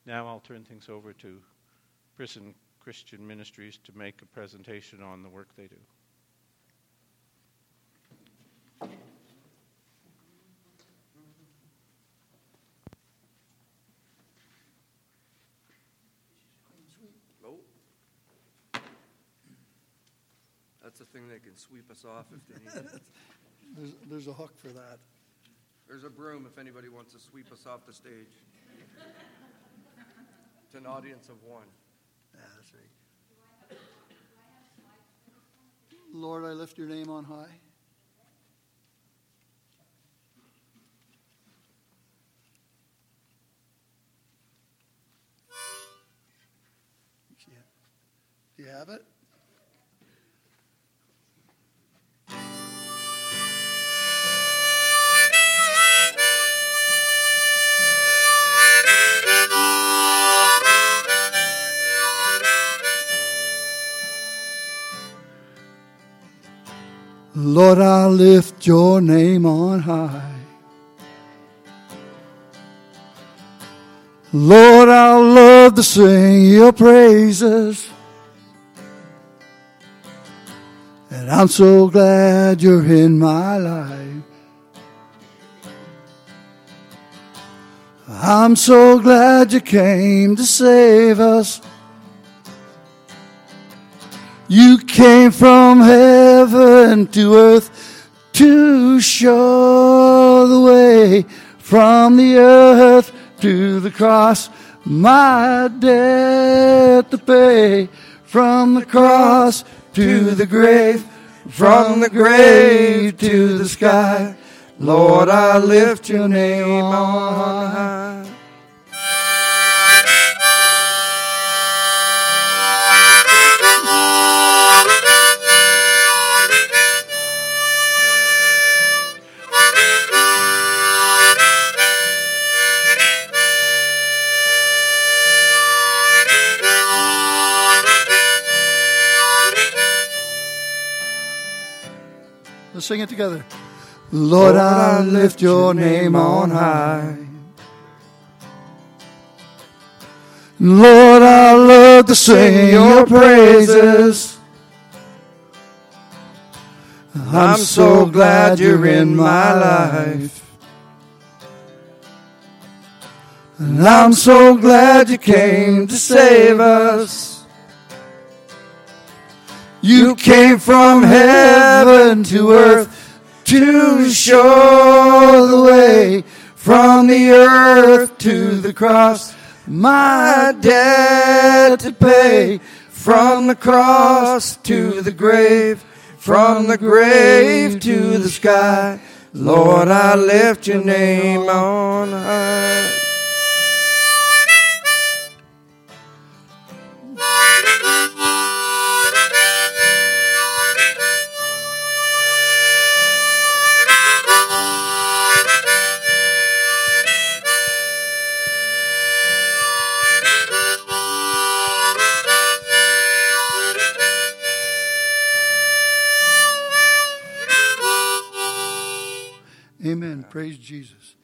Now I'll turn things over to Prison Christian Ministries to make a presentation on the work they do. That's a thing that can sweep us off if they need it. There's a hook for that. There's a broom if anybody wants to sweep us off the stage. It's an audience of one. Yeah, that's right. Lord, I lift your name on high. Do you have it? Lord, I lift your name on high. Lord, I love to sing your praises. And I'm so glad you're in my life. I'm so glad you came to save us. You came from heaven to earth to show the way, from the earth to the cross, my debt to pay. From the cross to the grave, from the grave to the sky, Lord, I lift your name on high. Let's sing it together. Lord, I lift your name on high. Lord, I love to sing your praises. I'm so glad you're in my life. And I'm so glad you came to save us. You came from heaven to earth to show the way, from the earth to the cross, my debt to pay. From the cross to the grave, from the grave to the sky, Lord, I lift your name on high. Amen. Praise Jesus.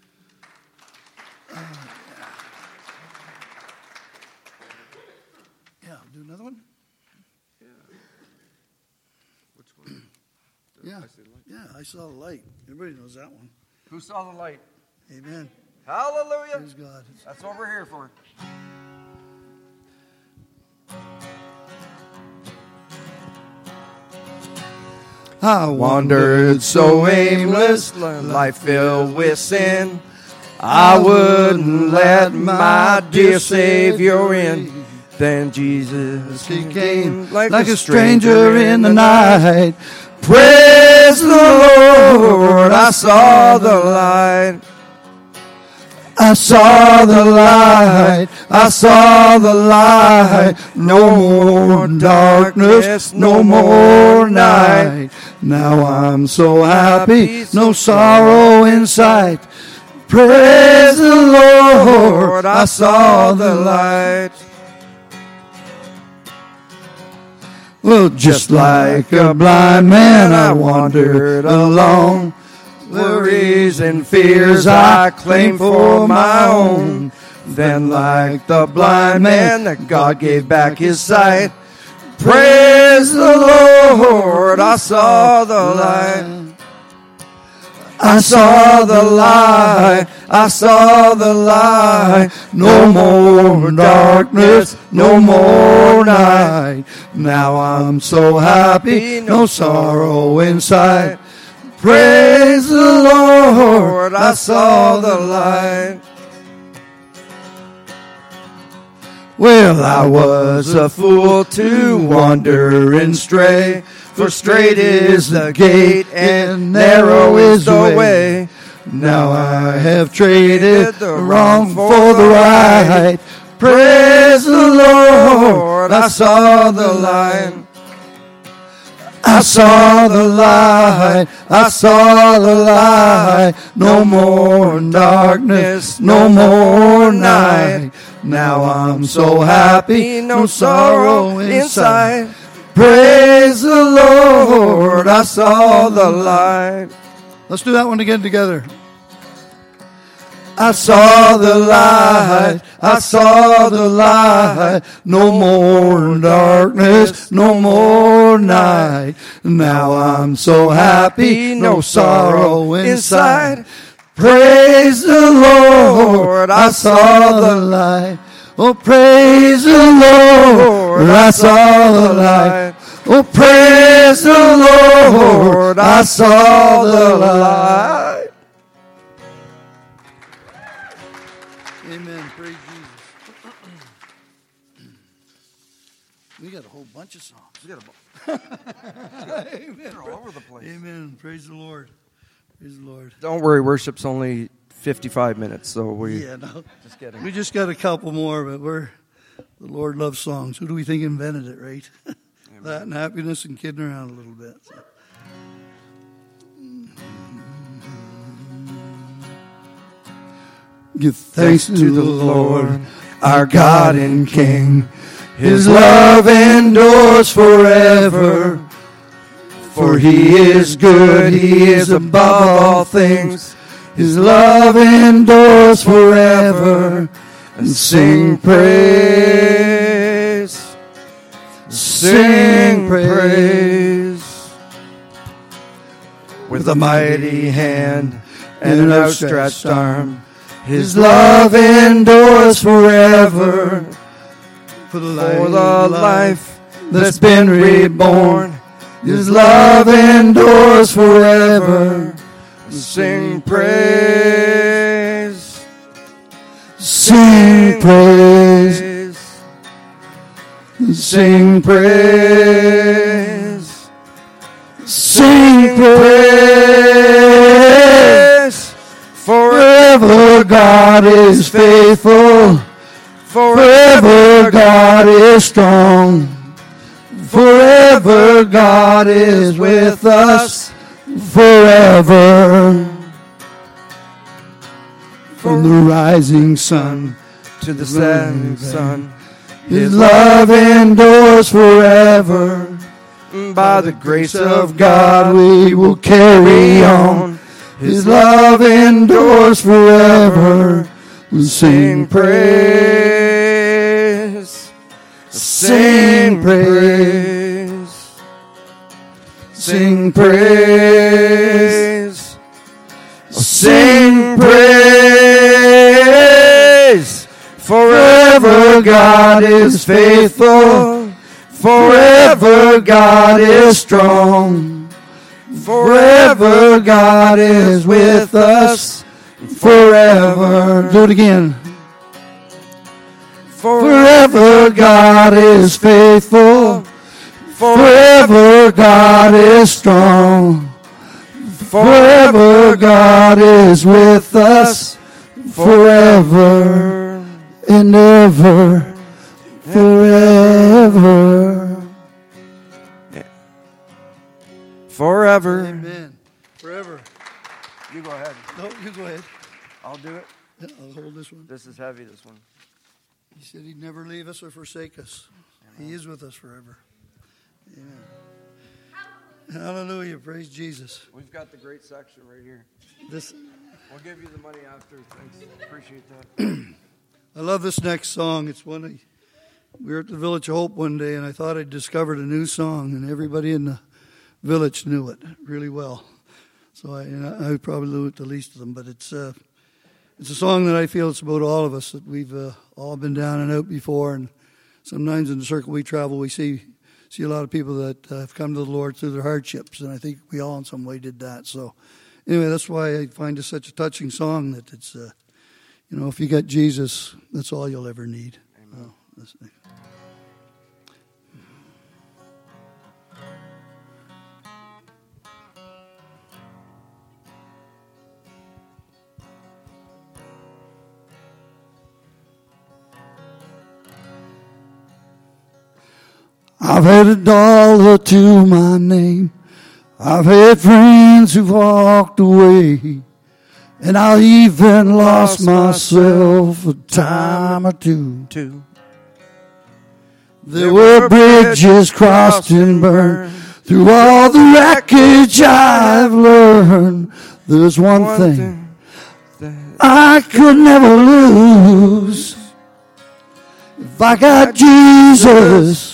Yeah, do another one? Yeah. Which one? Yeah. I saw the light. Everybody knows that one. Who saw the light? Amen. Hallelujah. Praise God. That's what we're here for. I wandered so aimless, life filled with sin. I wouldn't let my dear Savior in. Then Jesus, he came like a stranger in the night. Praise the Lord, I saw the light. I saw the light, I saw the light. No more darkness, no more night. Now I'm so happy, no sorrow in sight. Praise the Lord, I saw the light. Well, just like a blind man, I wandered along. Worries and fears I claimed for my own. Then like the blind man that God gave back his sight. Praise the Lord, I saw the light. I saw the light, I saw the light. No more darkness, no more night. Now I'm so happy, no sorrow inside. Praise the Lord, I saw the light. Well, I was a fool to wander and stray, for straight is the gate and narrow is the way. Now I have traded the wrong for the right. Praise the Lord, I saw the light. I saw the light, I saw the light. No more darkness, no more night. Now I'm so happy, no sorrow inside. Praise the Lord, I saw the light. Let's do that one again together. I saw the light, I saw the light. No more darkness, no more night. Now I'm so happy, no sorrow inside. Praise the Lord, I saw the light. Oh, praise the Lord, I saw the light. Oh, praise the Lord, I saw the light. Amen. Praise Jesus. We got a whole bunch of songs. We got Amen. They're all over the place. Amen. Praise the Lord. Praise the Lord. Don't worry, worship's only 55 minutes, so we No. just kidding. We just got a couple more, but the Lord loves songs. Who do we think invented it, right? That and happiness and kidding around a little bit. So. Give thanks to the Lord, our God and King. His love endures forever. For he is good, he is above all things. His love endures forever. And sing praise, sing praise. With a mighty hand and an outstretched arm, his love endures forever. For the life that's been reborn, his love endures forever. Sing praise, sing praise, sing praise, sing praise. Forever God is faithful, forever God is strong. Forever God is with us, forever. From the rising sun To the setting sun, his love endures forever. by the grace of God we will carry on. His love endures forever. Sing praise, sing praise, sing praise, sing praise. Forever God is faithful, forever God is strong, forever God is with us, forever. Do it again. Forever God is faithful, forever God is strong, forever God is with us, forever and ever, forever. forever. Amen. Forever. You go ahead. No, you go ahead. I'll do it. Yeah, I'll hold this one. This is heavy, this one. He said he'd never leave us or forsake us. He is with us forever. Amen. Hallelujah. Praise Jesus. We've got the great section right here. This, We'll give you the money after. Thanks. Appreciate that. I love this next song. It's one we were at the Village of Hope one day, and I thought I'd discovered a new song, and everybody in the village knew it really well. So I probably knew it the least of them, but it's a song that I feel it's about all of us, that we've all been down and out before, and sometimes in the circle we travel, we see a lot of people that have come to the Lord through their hardships, and I think we all in some way did that. So anyway, that's why I find it such a touching song, that it's, if you got Jesus, that's all you'll ever need. Amen. I've had a dollar to my name. I've had friends who've walked away. And I even lost myself a time or two. There were bridges crossed and burned. Through all the wreckage I've learned, there's one thing I could never lose. If I got Jesus,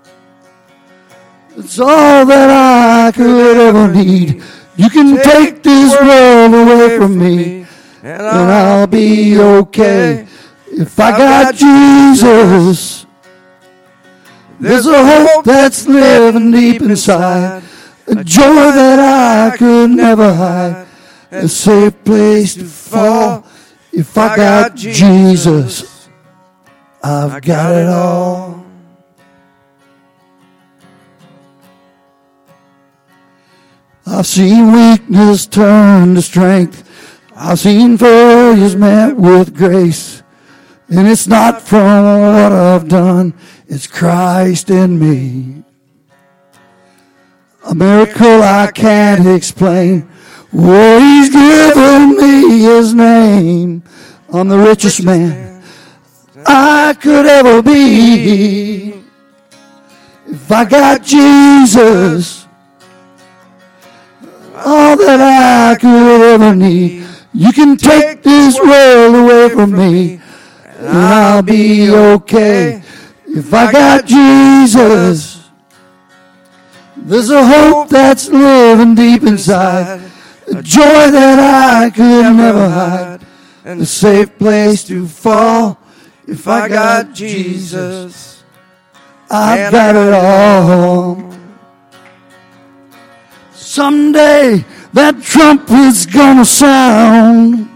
it's all that I could ever need. You can take this world away from me, and I'll be okay. If I got Jesus, there's a hope that's living deep inside, a joy that I could never hide, a safe place to fall. If I got Jesus, I've got it all. I've seen weakness turn to strength. I've seen failures met with grace. And it's not from what I've done, it's Christ in me. A miracle I can't explain. Oh, He's given me His name. I'm the richest man I could ever be. If I got Jesus, all that I could ever need. You can take this world away from me, and I'll be okay. If I got Jesus, there's a hope that's living deep inside, a joy that I could never hide, and a safe place to fall. If I got Jesus, I've got it all. Someday that trumpet's gonna sound,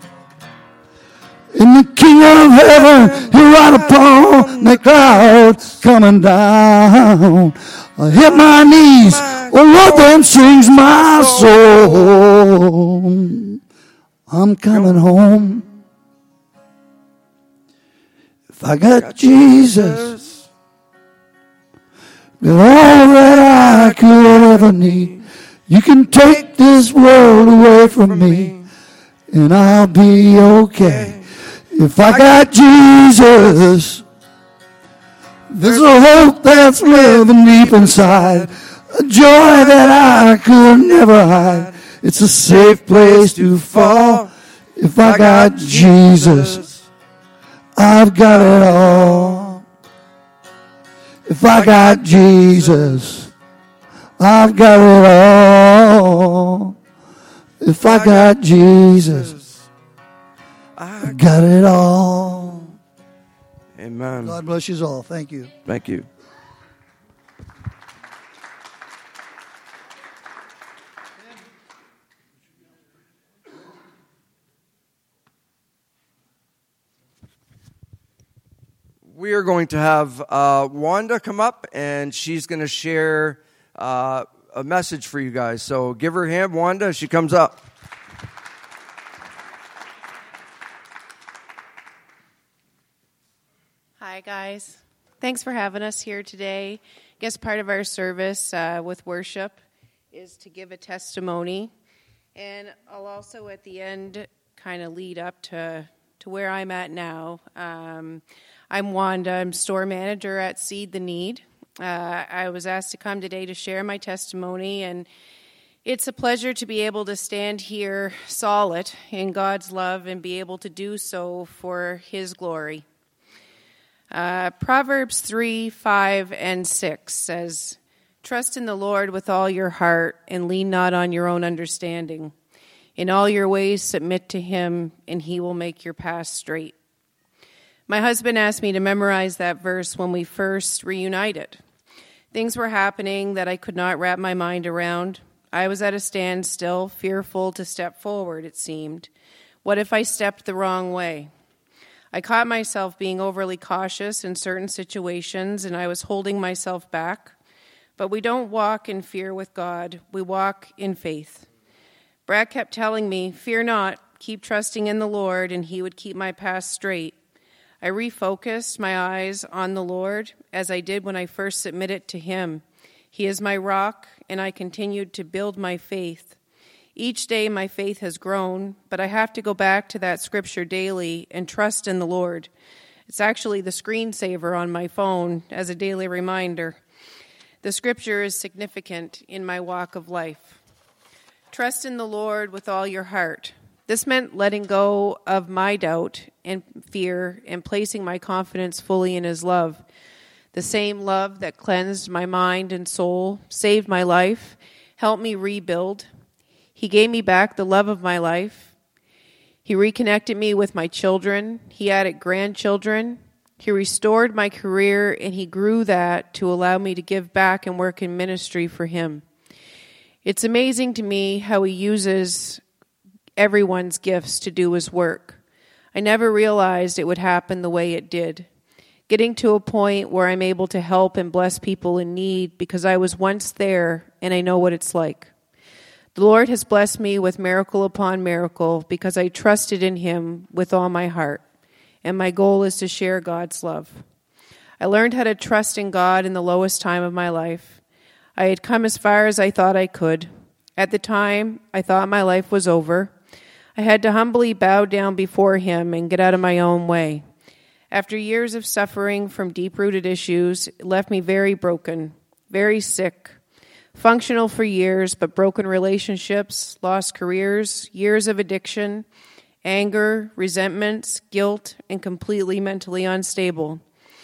and the King of Heaven, He'll ride upon the clouds coming down. I hit my knees, oh Lord, then sings my soul. I'm coming home. If I got Jesus, got all that I could ever need. You can take this world away from me, and I'll be okay. If I got Jesus, there's a hope that's living deep inside, a joy that I could never hide. It's a safe place to fall. If I got Jesus, I've got it all. If I got Jesus, I've got it all. If I got Jesus, I got it all. Amen. God bless you all. Thank you. Thank you. We are going to have Wanda come up, and she's going to share a message for you guys. So give her a hand, Wanda, as she comes up. Hi, guys. Thanks for having us here today. I guess part of our service with worship is to give a testimony. And I'll also at the end kind of lead up to where I'm at now. I'm Wanda. I'm store manager at Seed the Need. I was asked to come today to share my testimony, and It's a pleasure to be able to stand here solid in God's love and be able to do so for His glory. Proverbs 3, 5, and 6 says, "Trust in the Lord with all your heart and lean not on your own understanding. In all your ways submit to Him, and He will make your path straight." My husband asked me to memorize that verse when we first reunited. Things were happening that I could not wrap my mind around. I was at a standstill, fearful to step forward, it seemed. What if I stepped the wrong way? I caught myself being overly cautious in certain situations, and I was holding myself back. But we don't walk in fear with God. We walk in faith. Brad kept telling me, "Fear not, keep trusting in the Lord, and He would keep my path straight." I refocused my eyes on the Lord, as I did when I first submitted to Him. He is my rock, and I continued to build my faith. Each day my faith has grown, but I have to go back to that scripture daily and trust in the Lord. It's actually the screensaver on my phone as a daily reminder. The scripture is significant in my walk of life. Trust in the Lord with all your heart. This meant letting go of my doubt and fear and placing my confidence fully in His love. The same love that cleansed my mind and soul, saved my life, helped me rebuild. He gave me back the love of my life. He reconnected me with my children. He added grandchildren. He restored my career, and He grew that to allow me to give back and work in ministry for Him. It's amazing to me how He uses everyone's gifts to do His work. I never realized it would happen the way it did. Getting to a point where I'm able to help and bless people in need because I was once there and I know what it's like. The Lord has blessed me with miracle upon miracle because I trusted in Him with all my heart, and my goal is to share God's love. I learned how to trust in God in the lowest time of my life. I had come as far as I thought I could. At the time, I thought my life was over. I had to humbly bow down before Him and get out of my own way. After years of suffering from deep-rooted issues, it left me very broken, very sick, functional for years, but broken relationships, lost careers, years of addiction, anger, resentments, guilt, and completely mentally unstable.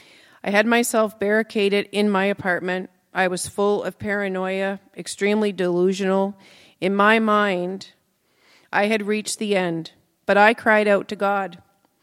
I had myself barricaded in my apartment. I was full of paranoia, extremely delusional. In my mind, I had reached the end, but I cried out to God.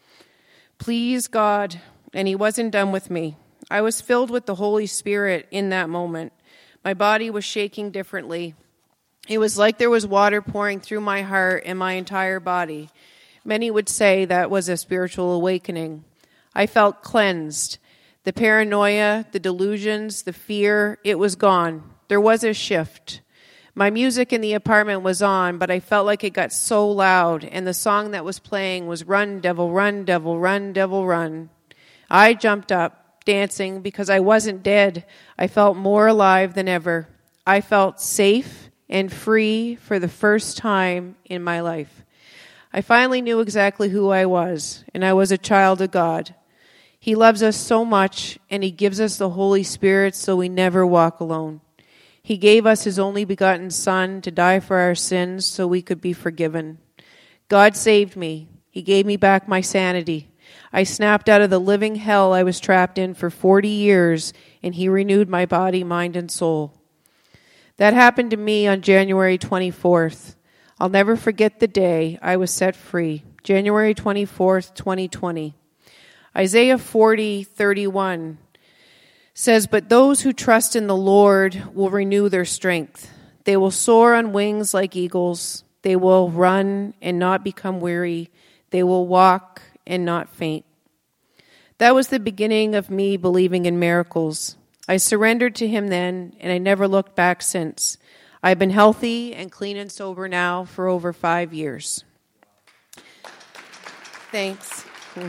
Please, God, and He wasn't done with me. I was filled with the Holy Spirit in that moment. My body was shaking differently. It was like there was water pouring through my heart and my entire body. Many would say that was a spiritual awakening. I felt cleansed. The paranoia, the delusions, the fear, it was gone. There was a shift. My music in the apartment was on, but I felt like it got so loud, and the song that was playing was "Run, Devil, Run, Devil, Run, Devil, Run." I jumped up, dancing, because I wasn't dead. I felt more alive than ever. I felt safe and free for the first time in my life. I finally knew exactly who I was, and I was a child of God. He loves us so much, and He gives us the Holy Spirit so we never walk alone. He gave us His only begotten Son to die for our sins so we could be forgiven. God saved me. He gave me back my sanity. I snapped out of the living hell I was trapped in for 40 years, and He renewed my body, mind, and soul. That happened to me on January 24th. I'll never forget the day I was set free, January 24th, 2020. Isaiah 40:31 says, "But those who trust in the Lord will renew their strength. They will soar on wings like eagles. They will run and not become weary. They will walk and not faint." That was the beginning of me believing in miracles. I surrendered to Him then, and I never looked back since. I've been healthy and clean and sober now for over 5 years. Thanks.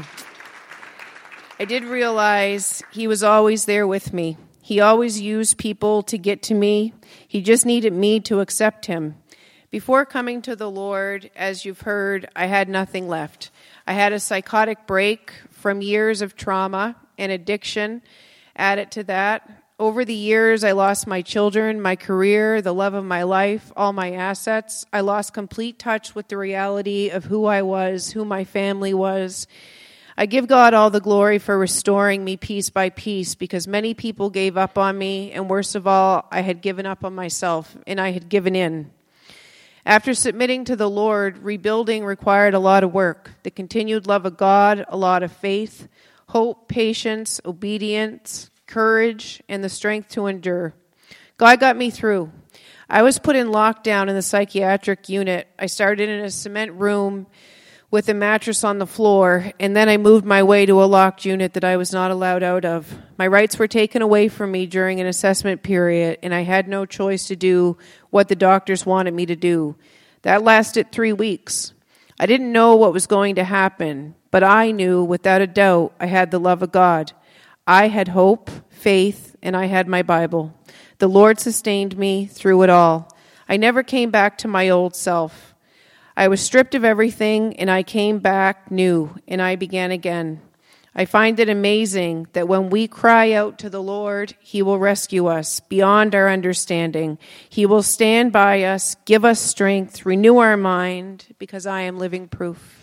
I did realize He was always there with me. He always used people to get to me. He just needed me to accept Him. Before coming to the Lord, as you've heard, I had nothing left. I had a psychotic break from years of trauma and addiction. Added to that, Over the years, I lost my children, my career, the love of my life, all my assets. I lost complete touch with the reality of who I was, who my family was. I give God all the glory for restoring me piece by piece, because many people gave up on me, and worst of all, I had given up on myself, and I had given in. After submitting to the Lord, rebuilding required a lot of work, the continued love of God, a lot of faith, hope, patience, obedience, courage, and the strength to endure. God got me through. I was put in lockdown in the psychiatric unit. I started in a cement room with a mattress on the floor, and then I moved my way to a locked unit that I was not allowed out of. My rights were taken away from me during an assessment period, and I had no choice to do what the doctors wanted me to do. That lasted 3 weeks. I didn't know what was going to happen, but I knew without a doubt I had the love of God. I had hope, faith, and I had my Bible. The Lord sustained me through it all. I never came back to my old self. I was stripped of everything, and I came back new, and I began again. I find it amazing that when we cry out to the Lord, He will rescue us beyond our understanding. He will stand by us, give us strength, renew our mind, because I am living proof.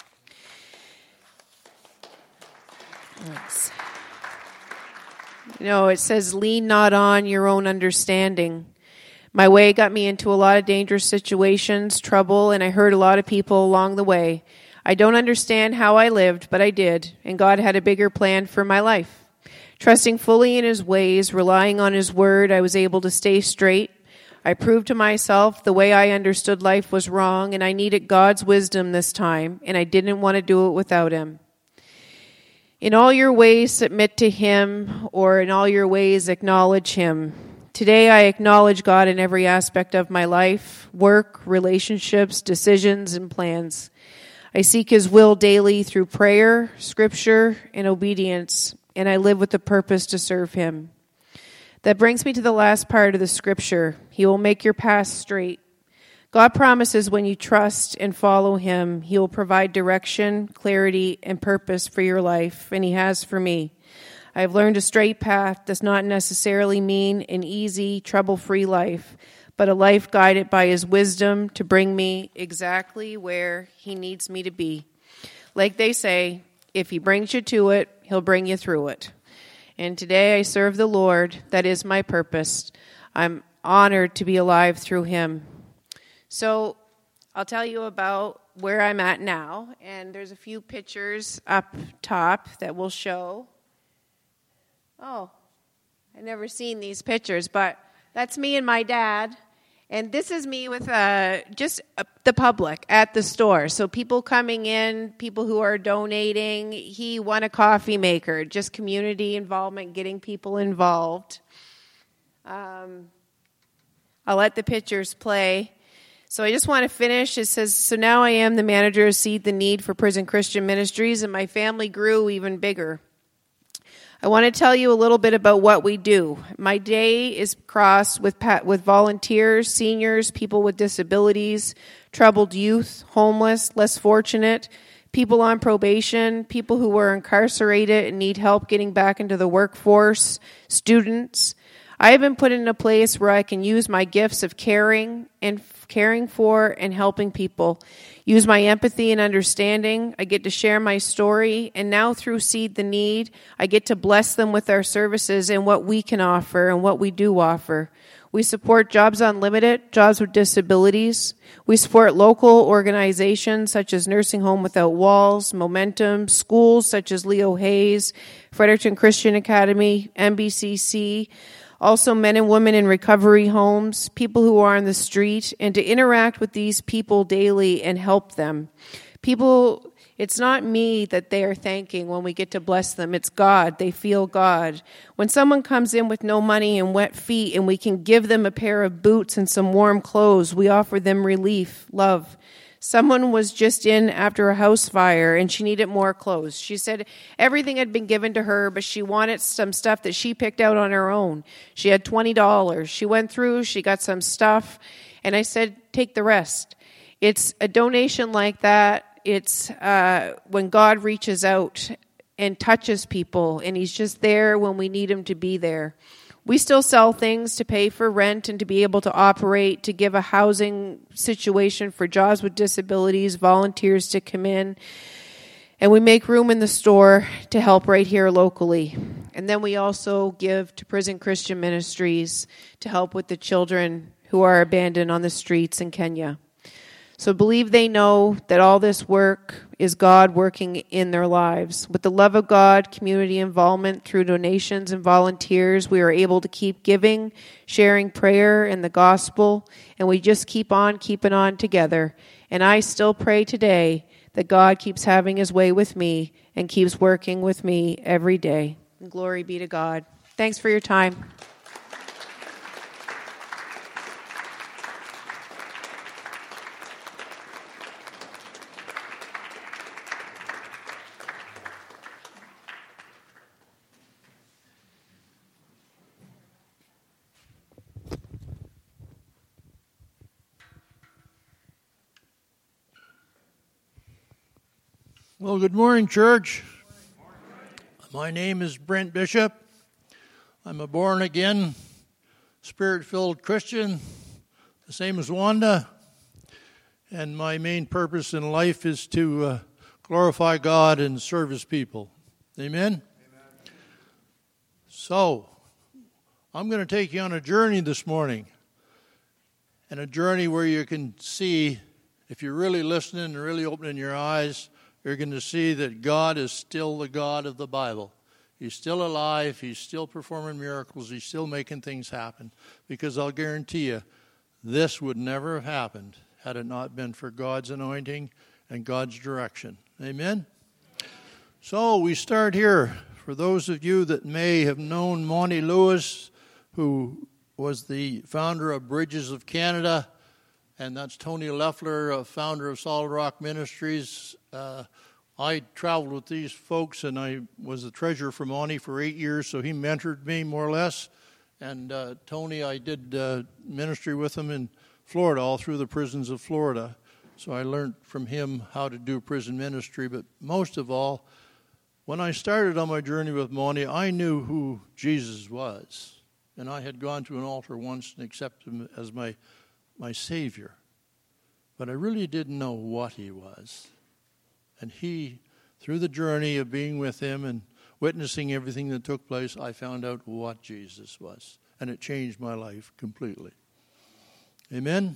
Thanks. You know, it says, lean not on your own understanding. My way got me into a lot of dangerous situations, trouble, and I hurt a lot of people along the way. I don't understand how I lived, but I did, and God had a bigger plan for my life. Trusting fully in His ways, relying on His word, I was able to stay straight. I proved to myself the way I understood life was wrong, and I needed God's wisdom this time, and I didn't want to do it without Him. In all your ways, submit to Him, or in all your ways, acknowledge Him. Today, I acknowledge God in every aspect of my life, work, relationships, decisions, and plans. I seek His will daily through prayer, scripture, and obedience, and I live with the purpose to serve Him. That brings me to the last part of the scripture. He will make your path straight. God promises when you trust and follow Him, He will provide direction, clarity, and purpose for your life, and He has for me. I have learned a straight path does not necessarily mean an easy, trouble-free life, but a life guided by His wisdom to bring me exactly where He needs me to be. Like they say, if He brings you to it, He'll bring you through it. And today I serve the Lord. That is my purpose. I'm honored to be alive through Him. So I'll tell you about where I'm at now, and there's a few pictures up top that will show. Oh, I've never seen these pictures, but that's me and my dad. And this is me with just the public at the store. So people coming in, people who are donating. He won a coffee maker, just community involvement, getting people involved. I'll let the pictures play. So I just want to finish. It says, so now I am the manager of Seed the Need for Prison Christian Ministries, and my family grew even bigger. I want to tell you a little bit about what we do. My day is crossed with volunteers, seniors, people with disabilities, troubled youth, homeless, less fortunate, people on probation, people who were incarcerated and need help getting back into the workforce, students. I have been put in a place where I can use my gifts of caring for and helping people. Use my empathy and understanding. I get to share my story, and now through Seed the Need, I get to bless them with our services and what we can offer and what we do offer. We support Jobs Unlimited, Jobs with Disabilities. We support local organizations such as Nursing Home Without Walls, Momentum, schools such as Leo Hayes, Fredericton Christian Academy, MBCC, also men and women in recovery homes, people who are on the street, and to interact with these people daily and help them. People, it's not me that they are thanking when we get to bless them. It's God. They feel God. When someone comes in with no money and wet feet and we can give them a pair of boots and some warm clothes, we offer them relief, love. Someone was just in after a house fire, and she needed more clothes. She said everything had been given to her, but she wanted some stuff that she picked out on her own. She had $20. She went through, she got some stuff, and I said, take the rest. It's a donation like that. It's when God reaches out and touches people, and He's just there when we need Him to be there. We still sell things to pay for rent and to be able to operate, to give a housing situation for jobs with disabilities, volunteers to come in. And we make room in the store to help right here locally. And then we also give to Prison Christian Ministries to help with the children who are abandoned on the streets in Kenya. So believe they know that all this work is God working in their lives. With the love of God, community involvement through donations and volunteers, we are able to keep giving, sharing prayer and the gospel, and we just keep on keeping on together. And I still pray today that God keeps having his way with me and keeps working with me every day. And glory be to God. Thanks for your time. Well, good morning, church. My name is Brent Bishop. I'm a born-again, Spirit-filled Christian, the same as Wanda. And my main purpose in life is to glorify God and serve his people. Amen? So, I'm going to take you on a journey this morning. And a journey where you can see, if you're really listening and really opening your eyes, you're going to see that God is still the God of the Bible. He's still alive. He's still performing miracles. He's still making things happen. Because I'll guarantee you, this would never have happened had it not been for God's anointing and God's direction. Amen? So we start here. For those of you that may have known Monty Lewis, who was the founder of Bridges of Canada, and that's Tony Leffler, founder of Solid Rock Ministries. I traveled with these folks, and I was the treasurer for Monty for 8 years, so he mentored me more or less. And Tony, I did ministry with him in Florida, all through the prisons of Florida. So I learned from him how to do prison ministry. But most of all, when I started on my journey with Monty, I knew who Jesus was. And I had gone to an altar once and accepted him as my Savior. But I really didn't know what he was. And he, through the journey of being with him and witnessing everything that took place, I found out what Jesus was. And it changed my life completely. Amen?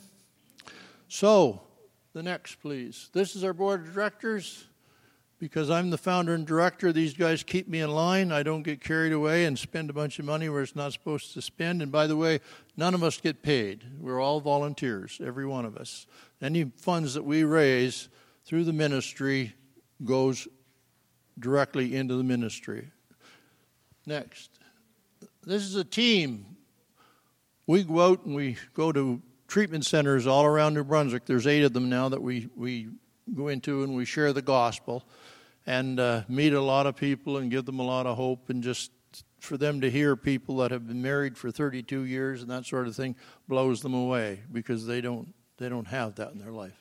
So, the next, please. This is our board of directors. Because I'm the founder and director, these guys keep me in line. I don't get carried away and spend a bunch of money where it's not supposed to spend. And by the way, none of us get paid. We're all volunteers, every one of us. Any funds that we raise through the ministry goes directly into the ministry. Next. This is a team. We go out and we go to treatment centers all around New Brunswick. There's 8 of them now that we go into and we share the gospel and meet a lot of people and give them a lot of hope, and just for them to hear people that have been married for 32 years and that sort of thing blows them away, because they don't have that in their life.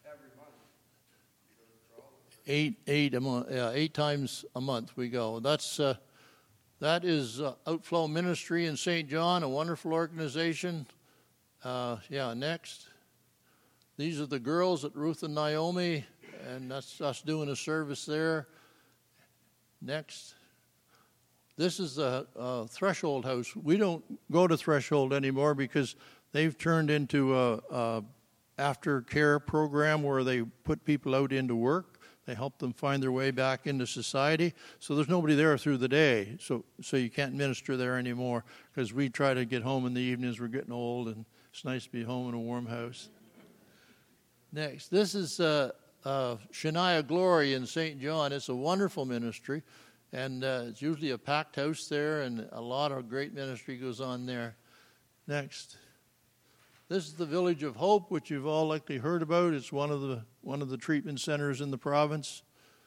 Eight times a month we go. That is Outflow Ministry in St. John, a wonderful organization. Next. These are the girls at Ruth and Naomi, and that's us doing a service there. Next. This is the Threshold House. We don't go to Threshold anymore because they've turned into a aftercare program where they put people out into work. They help them find their way back into society. So there's nobody there through the day. So you can't minister there anymore, because we try to get home in the evenings. We're getting old, and it's nice to be home in a warm house. Next, this is Shania Glory in St. John. It's a wonderful ministry, and it's usually a packed house there, and a lot of great ministry goes on there. Next, this is the Village of Hope, which you've all likely heard about. It's one of the treatment centers in the province.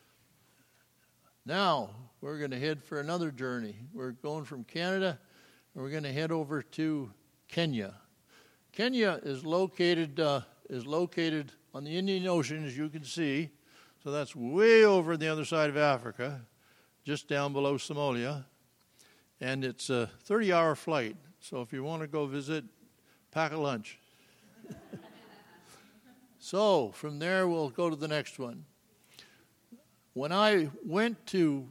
Now we're going to head for another journey. We're going from Canada, and we're going to head over to Kenya. Kenya is located on the Indian Ocean, as you can see. So that's way over on the other side of Africa, just down below Somalia. And it's a 30-hour flight. So if you want to go visit, pack a lunch. So from there, we'll go to the next one. When I went to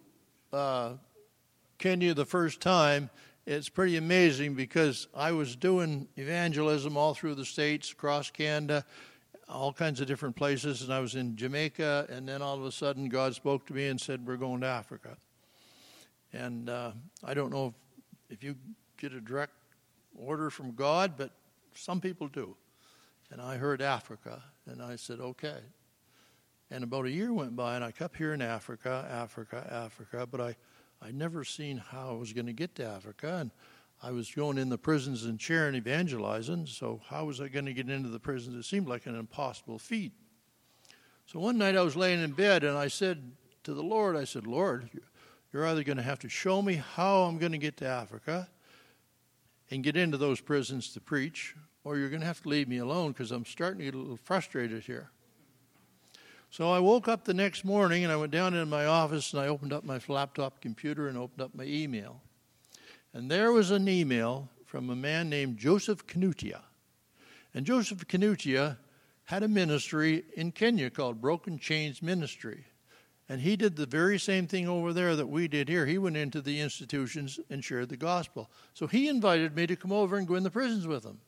Kenya the first time, it's pretty amazing because I was doing evangelism all through the States, across Canada, all kinds of different places, and I was in Jamaica, and then all of a sudden God spoke to me and said, we're going to Africa. And I don't know if you get a direct order from God, but some people do. And I heard Africa, and I said, okay. And about a year went by, and I kept hearing Africa, but I'd never seen how I was going to get to Africa. And I was going in the prisons and sharing, evangelizing, so how was I going to get into the prisons? It seemed like an impossible feat. So one night I was laying in bed, and I said to the Lord, I said, Lord, you're either going to have to show me how I'm going to get to Africa and get into those prisons to preach, or you're going to have to leave me alone because I'm starting to get a little frustrated here. So I woke up the next morning, and I went down in my office, and I opened up my laptop computer and opened up my email. And there was an email from a man named Joseph Kanutia. And Joseph Kanutia had a ministry in Kenya called Broken Chains Ministry. And he did the very same thing over there that we did here. He went into the institutions and shared the gospel. So he invited me to come over and go in the prisons with him.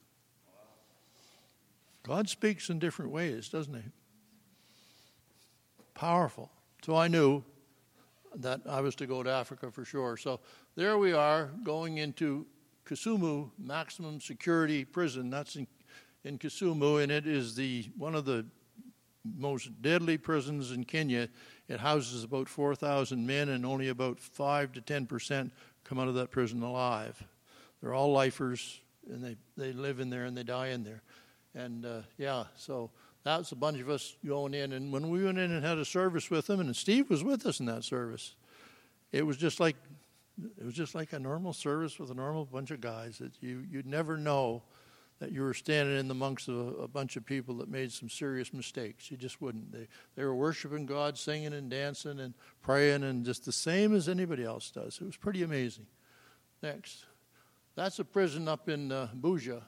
God speaks in different ways, doesn't he? Powerful. So I knew that I was to go to Africa for sure. So there we are going into Kisumu Maximum Security Prison. That's in Kisumu, and it is one of the most deadly prisons in Kenya. It houses about 4,000 men, and only about 5 to 10% come out of that prison alive. They're all lifers, and they live in there and they die in there. And so that was a bunch of us going in. And when we went in and had a service with them, and Steve was with us in that service, it was just like a normal service with a normal bunch of guys that you'd never know that you were standing in amongst a bunch of people that made some serious mistakes. You just wouldn't. They were worshiping God, singing and dancing and praying, and just the same as anybody else does. It was pretty amazing. Next. That's a prison up in Buja.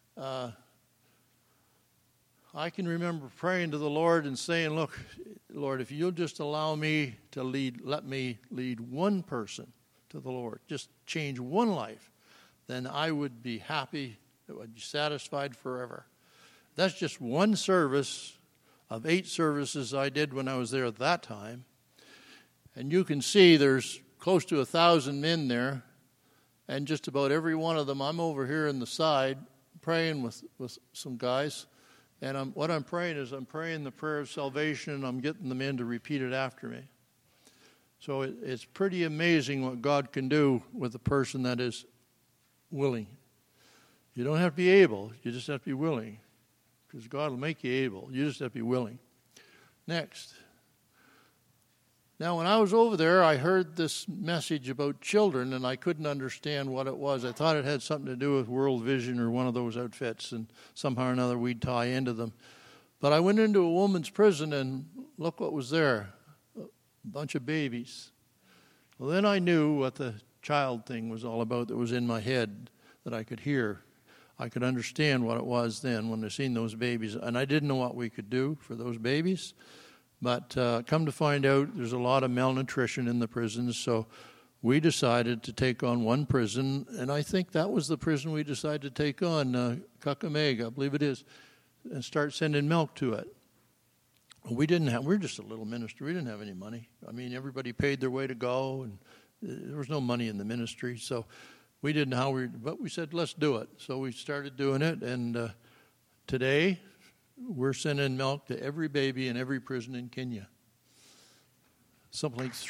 I can remember praying to the Lord and saying, look, Lord, if you'll just allow me to let me lead one person to the Lord, just change one life, then I would be happy, I would be satisfied forever. That's just one service of 8 services I did when I was there at that time. And you can see there's close to 1,000 men there, and just about every one of them, I'm over here in the side praying with some guys. And what I'm praying is I'm praying the prayer of salvation, and I'm getting the men to repeat it after me. So it's pretty amazing what God can do with a person that is willing. You don't have to be able. You just have to be willing, because God will make you able. You just have to be willing. Next. Now, when I was over there, I heard this message about children, and I couldn't understand what it was. I thought it had something to do with World Vision or one of those outfits, and somehow or another we'd tie into them. But I went into a woman's prison, and look what was there. A bunch of babies. Well, then I knew what the child thing was all about that was in my head that I could hear. I could understand what it was then when I seen those babies. And I didn't know what we could do for those babies. But come to find out, there's a lot of malnutrition in the prisons, so we decided to take on one prison, and I think that was the prison we decided to take on, Kakamega, I believe it is, and start sending milk to it. We're just a little ministry. We didn't have any money. I mean, everybody paid their way to go, and there was no money in the ministry, so we didn't know but we said, let's do it. So we started doing it, and today, we're sending milk to every baby in every prison in Kenya. Something like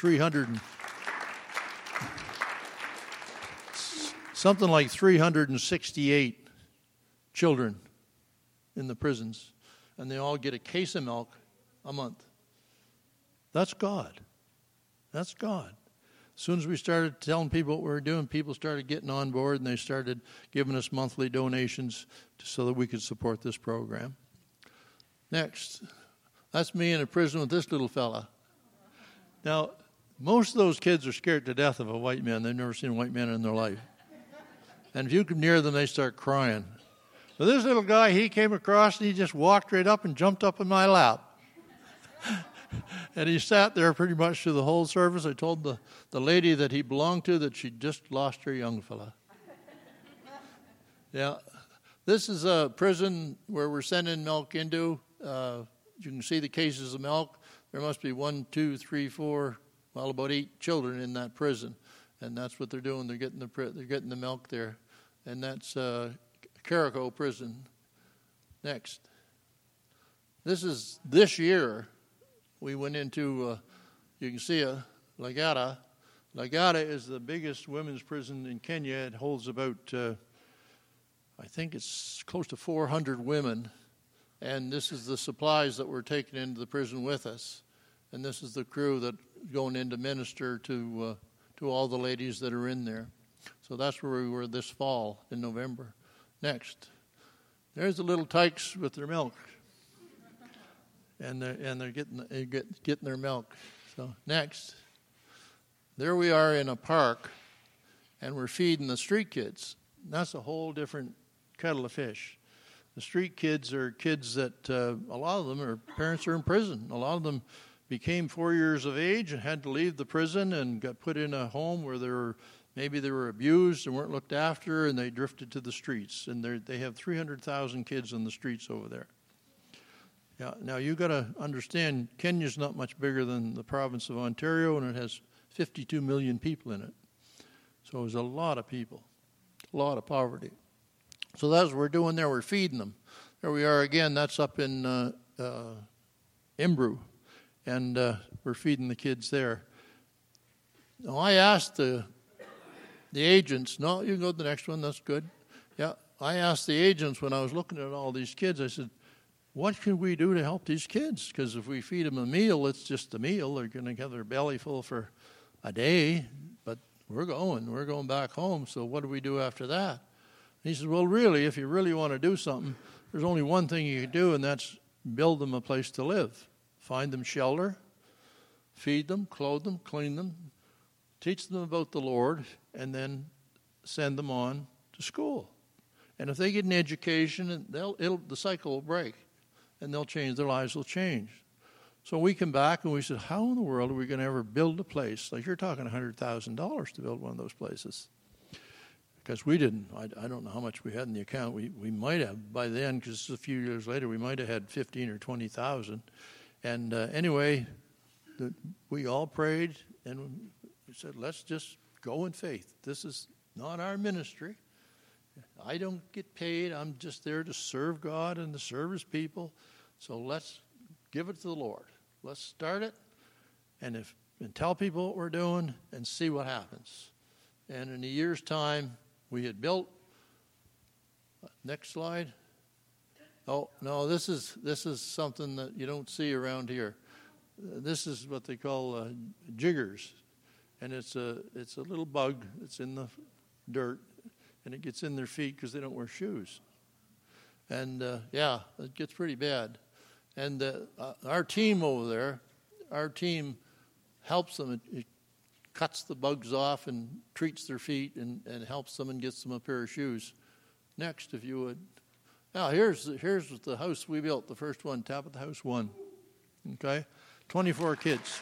368 children in the prisons, and they all get a case of milk a month. That's God. That's God. As soon as we started telling people what we were doing, people started getting on board, and they started giving us monthly donations so that we could support this program. Next, that's me in a prison with this little fella. Now, most of those kids are scared to death of a white man. They've never seen a white man in their life. And if you come near them, they start crying. So this little guy, he came across and he just walked right up and jumped up in my lap. And he sat there pretty much through the whole service. I told the lady that he belonged to that she'd just lost her young fella. Yeah. This is a prison where we're sending milk into. You can see the cases of milk. There must be 1, 2, 3, 4, well, about 8 children in that prison. And that's what they're doing. They're getting the milk there. And that's Carrico Prison. Next. This year. We went into, you can see Lagata. Lagata is the biggest women's prison in Kenya. It holds about, I think it's close to 400 women. And this is the supplies that we're taking into the prison with us. And this is the crew that's going in to minister to all the ladies that are in there. So that's where we were this fall in November. Next. There's the little tykes with their milk. And they're getting their milk. So next, there we are in a park, and we're feeding the street kids. That's a whole different kettle of fish. The street kids are kids that a lot of them are parents are in prison. A lot of them became 4 years of age and had to leave the prison and got put in a home where maybe they were abused and weren't looked after, and they drifted to the streets. And they have 300,000 kids on the streets over there. Yeah, now you got to understand, Kenya's not much bigger than the province of Ontario, and it has 52 million people in it. So there's a lot of people, a lot of poverty. So that's what we're doing there. We're feeding them. There we are again. That's up in Imbru, and we're feeding the kids there. Now I asked the agents. No, you can go to the next one. That's good. Yeah, I asked the agents when I was looking at all these kids. I said, what can we do to help these kids? Because if we feed them a meal, it's just a meal. They're going to have their belly full for a day, but we're going back home, so what do we do after that? And he says, well, really, if you really want to do something, there's only one thing you can do, and that's build them a place to live. Find them shelter, feed them, clothe them, clean them, teach them about the Lord, and then send them on to school. And if they get an education, the cycle will break. And they'll change, their lives will change. So we come back and we said, how in the world are we going to ever build a place? Like you're talking $100,000 to build one of those places. Because we didn't, I don't know how much we had in the account. We might have, by then, because a few years later, we might have had 15 or 20,000. And anyway, we all prayed and we said, let's just go in faith. This is not our ministry. I don't get paid. I'm just there to serve God and to serve His people. So let's give it to the Lord. Let's start it and tell people what we're doing and see what happens. And in a year's time, we had built. Next slide. Oh no, this is something that you don't see around here. This is what they call jiggers, and it's a little bug that's in the dirt. And it gets in their feet because they don't wear shoes. And, it gets pretty bad. And our team over there, helps them. It cuts the bugs off and treats their feet and helps them and gets them a pair of shoes. Next, if you would. Now, here's the house we built, the first one, Tabitha House 1. Okay? 24 kids.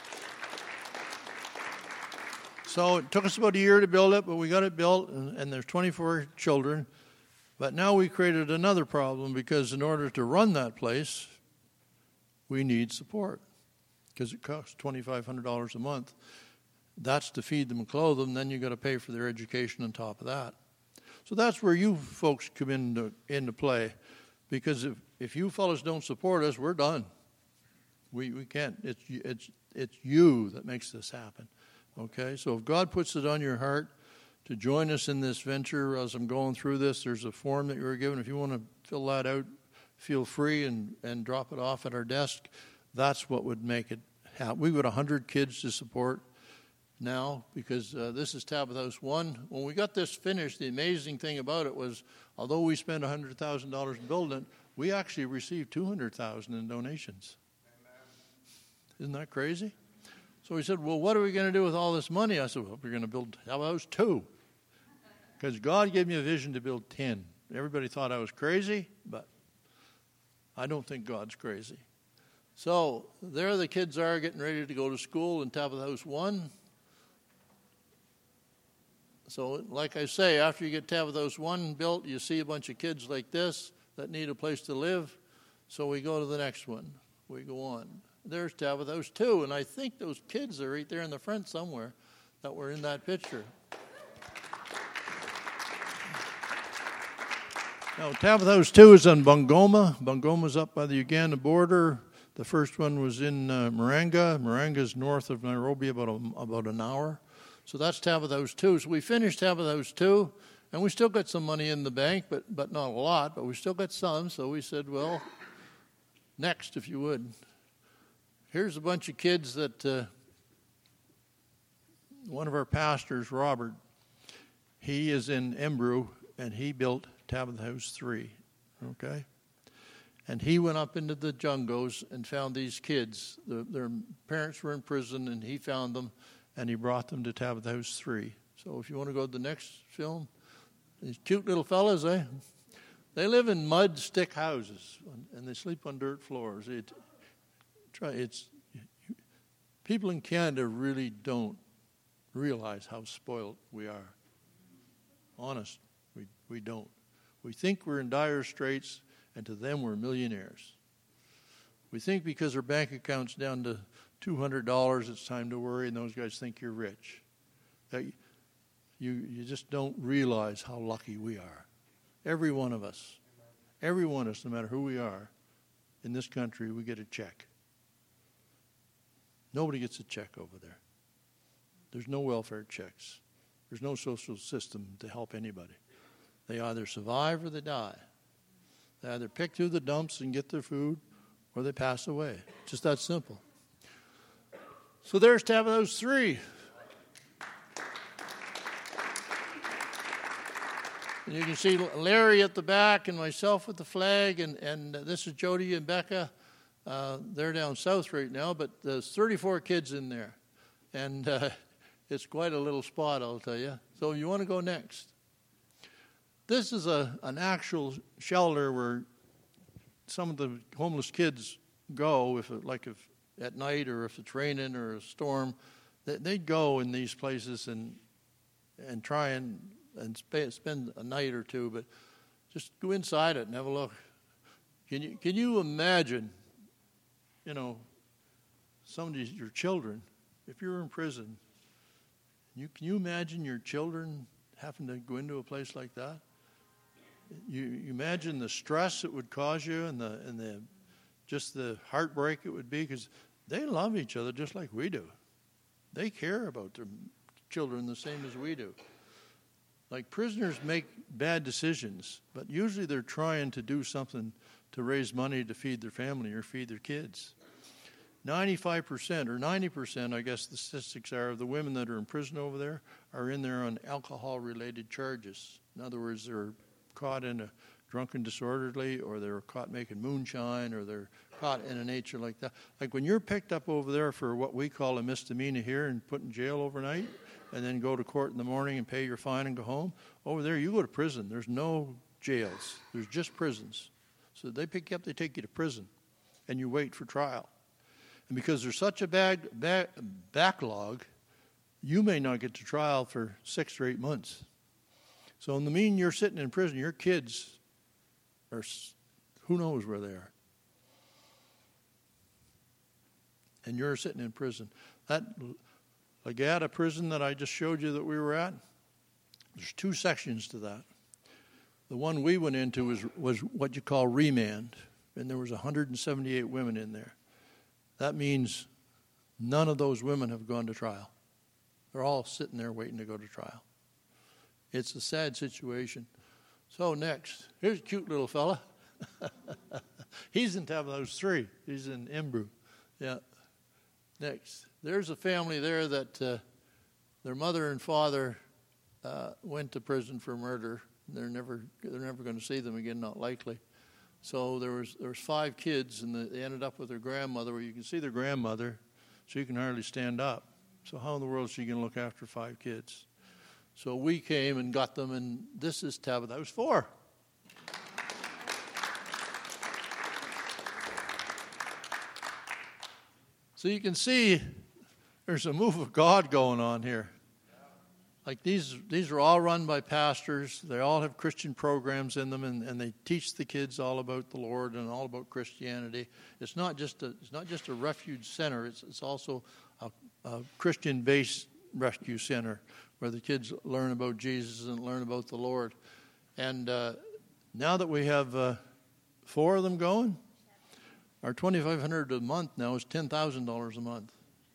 So it took us about a year to build it, but we got it built, and there's 24 children. But now we created another problem because in order to run that place, we need support because it costs $2,500 a month. That's to feed them and clothe them. Then you've got to pay for their education on top of that. So that's where you folks come into play, because if you fellows don't support us, we're done. We can't. It's you that makes this happen. Okay, so if God puts it on your heart to join us in this venture as I'm going through this, there's a form that you were given. If you want to fill that out, feel free and drop it off at our desk. That's what would make it happen. We've got 100 kids to support now because this is Tabitha House 1. When we got this finished, the amazing thing about it was, although we spent $100,000 in building it, we actually received $200,000 in donations. Isn't that crazy? So he said, well, what are we going to do with all this money? I said, well, we're going to build Tabitha House 2. Because God gave me a vision to build 10. Everybody thought I was crazy, but I don't think God's crazy. So there the kids are getting ready to go to school in Tabitha House 1. So like I say, after you get Tabitha House 1 built, you see a bunch of kids like this that need a place to live. So we go to the next one. We go on. There's Tabitha House 2, and I think those kids are right there in the front somewhere that were in that picture. Now, Tabitha House 2 is in Bungoma. Bungoma's up by the Uganda border. The first one was in Maranga. Maranga's north of Nairobi about an hour. So that's Tabitha House 2. So we finished Tabitha House 2, and we still got some money in the bank, but not a lot, but we still got some. So we said, well, next, if you would. Here's a bunch of kids that one of our pastors, Robert, he is in Embrew, and he built Tabitha House 3, okay? And he went up into the jungles and found these kids. Their parents were in prison, and he found them, and he brought them to Tabitha House 3. So if you want to go to the next film, these cute little fellas, they live in mud stick houses, and they sleep on dirt floors. People in Canada really don't realize how spoiled we are. Honest, we don't. We think we're in dire straits, and to them we're millionaires. We think because our bank account's down to $200, it's time to worry, and those guys think you're rich. You just don't realize how lucky we are. Every one of us, no matter who we are, in this country, we get a check. Nobody gets a check over there. There's no welfare checks. There's no social system to help anybody. They either survive or they die. They either pick through the dumps and get their food, or they pass away. Just that simple. So there's Tabitha House 3. And you can see Larry at the back and myself with the flag, and this is Jody and Becca. They're down south right now, but there's 34 kids in there. And it's quite a little spot, I'll tell you. So you want to go next. This is an actual shelter where some of the homeless kids go, if at night or if it's raining or a storm, they go in these places and try and spend a night or two, but just go inside it and have a look. Can you imagine, some of your children, if you're in prison, can you imagine your children having to go into a place like that? You imagine the stress it would cause you and the just the heartbreak it would be, because they love each other just like we do. They care about their children the same as we do. Like, prisoners make bad decisions, but usually they're trying to do something to raise money to feed their family or feed their kids. 95% or 90%, I guess the statistics are, of the women that are in prison over there are in there on alcohol-related charges. In other words, they're caught in a drunken disorderly, or they're caught making moonshine, or they're caught in a nature like that. Like when you're picked up over there for what we call a misdemeanor here and put in jail overnight, and then go to court in the morning and pay your fine and go home, over there you go to prison. There's no jails. There's just prisons. So they pick you up, they take you to prison, and you wait for trial. And because there's such a backlog, you may not get to trial for 6 or 8 months. So in the mean you're sitting in prison, your kids are, who knows where they are. And you're sitting in prison. That Lagata prison that I just showed you that we were at, there's 2 sections to that. The one we went into was what you call remand, and there was 178 women in there. That means none of those women have gone to trial. They're all sitting there waiting to go to trial. It's a sad situation. So next, here's a cute little fella. He's in Tabitha House 3. He's in Embrew. Yeah. Next, there's a family there that their mother and father went to prison for murder. They're never going to see them again, not likely. So there was 5 kids, and they ended up with their grandmother, where you can see their grandmother, she can hardly stand up. So how in the world is she going to look after 5 kids? So we came and got them, and this is Tabitha House 4. So you can see there's a move of God going on here. Like these are all run by pastors. They all have Christian programs in them, and they teach the kids all about the Lord and all about Christianity. It's not just a refuge center. It's also a Christian-based rescue center where the kids learn about Jesus and learn about the Lord. And now that we have 4 of them going, our $2,500 a month now is $10,000 a month.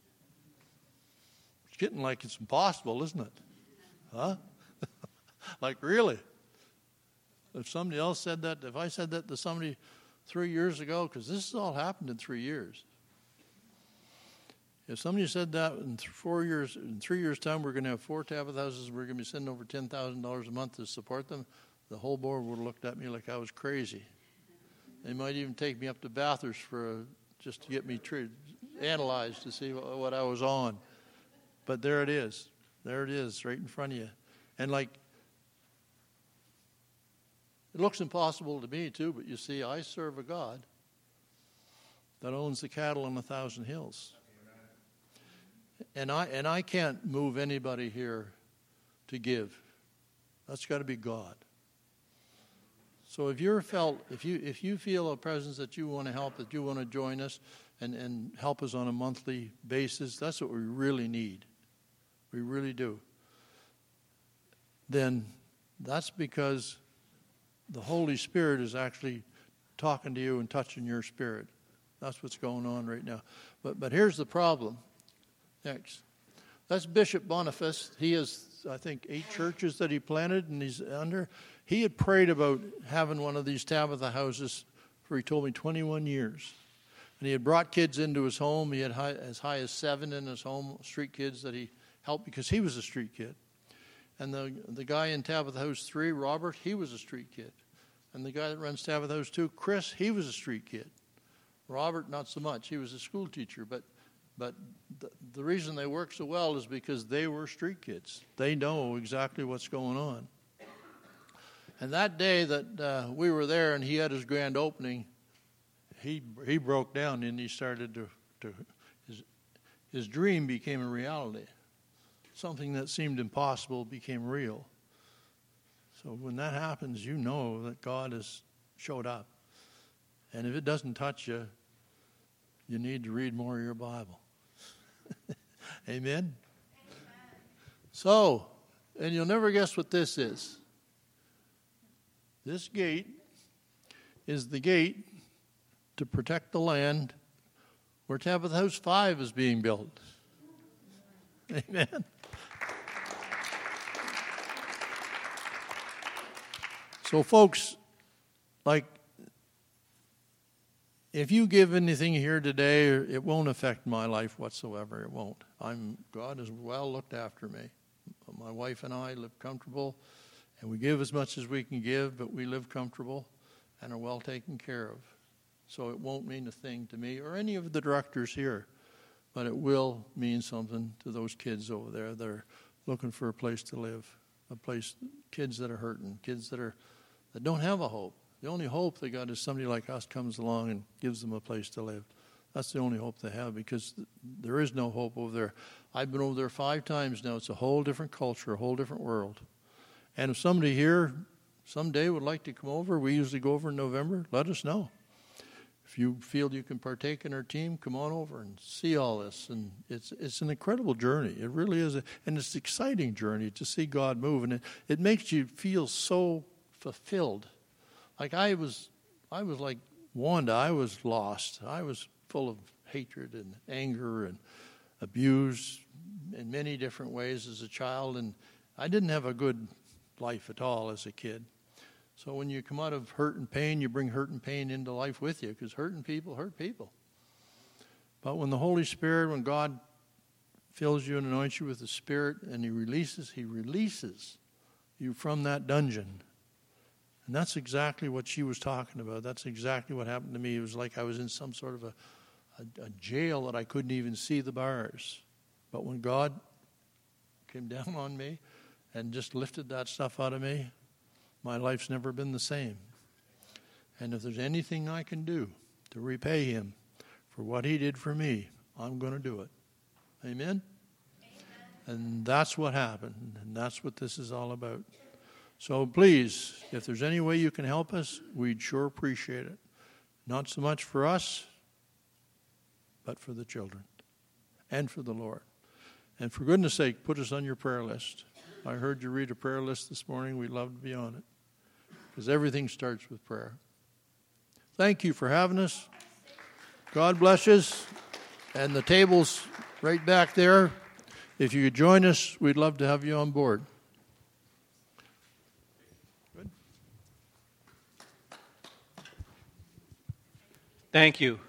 It's getting like it's impossible, isn't it? Huh? Like, really? If somebody else said that, if I said that to somebody 3 years ago, because this has all happened in 3 years. If somebody said that in 3 years' time, we're going to have 4 Tabitha houses, we're going to be sending over $10,000 a month to support them, the whole board would have looked at me like I was crazy. They might even take me up to Bathurst just to get me analyzed to see what I was on. But there it is. There it is, right in front of you. And like, it looks impossible to me too, but you see, I serve a God that owns the cattle on 1,000 hills. And I can't move anybody here to give. That's got to be God. So if you feel a presence that you want to help, that you want to join us and help us on a monthly basis, that's what we really need. We really do. Then that's because the Holy Spirit is actually talking to you and touching your spirit. That's what's going on right now. But here's the problem. Next. That's Bishop Boniface. He has, I think, 8 churches that he planted, and he's under. He had prayed about having one of these Tabitha houses for, he told me, 21 years. And he had brought kids into his home. He had as high as 7 in his home, street kids that he helped because he was a street kid. And the guy in Tabitha House 3, Robert, he was a street kid. And the guy that runs Tabitha House 2, Chris, he was a street kid. Robert, not so much. He was a school teacher. But the reason they work so well is because they were street kids. They know exactly what's going on. And that day that we were there and he had his grand opening, he broke down and he started to his dream became a reality. Something that seemed impossible became real. So when that happens, you know that God has showed up. And if it doesn't touch you, you need to read more of your Bible. Amen? So, and you'll never guess what this is. This gate is the gate to protect the land where Tabitha House 5 is being built. Amen? So, folks, like, if you give anything here today, it won't affect my life whatsoever. It won't. God has well looked after me. My wife and I live comfortable, and we give as much as we can give, but we live comfortable and are well taken care of. So it won't mean a thing to me or any of the directors here, but it will mean something to those kids over there that are looking for a place to live, kids that are hurting, kids that don't have a hope. The only hope they got is somebody like us comes along and gives them a place to live. That's the only hope they have because there is no hope over there. I've been over there 5 times now. It's a whole different culture, a whole different world. And if somebody here someday would like to come over, we usually go over in November, let us know. If you feel you can partake in our team, come on over and see all this. And it's an incredible journey. It really is. And it's an exciting journey to see God move. And it makes you feel so fulfilled. Like I was like Wanda. I was lost. I was full of hatred and anger and abuse in many different ways as a child. And I didn't have a good life at all as a kid. So when you come out of hurt and pain, you bring hurt and pain into life with you because hurting people hurt people. But when the Holy Spirit, when God fills you and anoints you with the Spirit and He releases you from that dungeon. And that's exactly what she was talking about. That's exactly what happened to me. It was like I was in some sort of a jail that I couldn't even see the bars. But when God came down on me and just lifted that stuff out of me, my life's never been the same. And if there's anything I can do to repay him for what he did for me, I'm going to do it. Amen? And that's what happened, and that's what this is all about. So please, if there's any way you can help us, we'd sure appreciate it. Not so much for us, but for the children and for the Lord. And for goodness sake, put us on your prayer list. I heard you read a prayer list this morning. We'd love to be on it, because everything starts with prayer. Thank you for having us. God bless us. And the table's right back there. If you could join us, we'd love to have you on board. Thank you.